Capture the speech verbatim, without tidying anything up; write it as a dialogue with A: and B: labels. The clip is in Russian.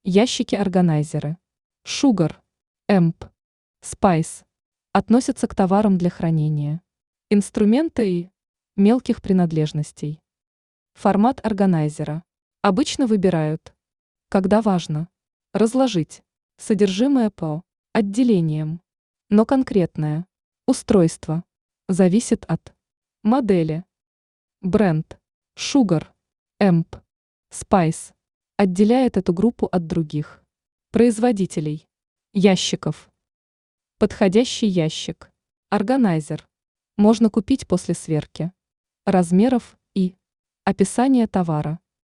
A: Ящики-органайзеры. Sugar, Amp, Spice относятся к товарам для хранения, инструмента и мелких принадлежностей. Формат органайзера. Обычно выбирают, когда важно, разложить содержимое по отделениям, но конкретное устройство зависит от модели. Бренд Sugar, Amp, Spice отделяет эту группу от других производителей ящиков. Подходящий ящик. Органайзер можно купить после сверки размеров и описания товара.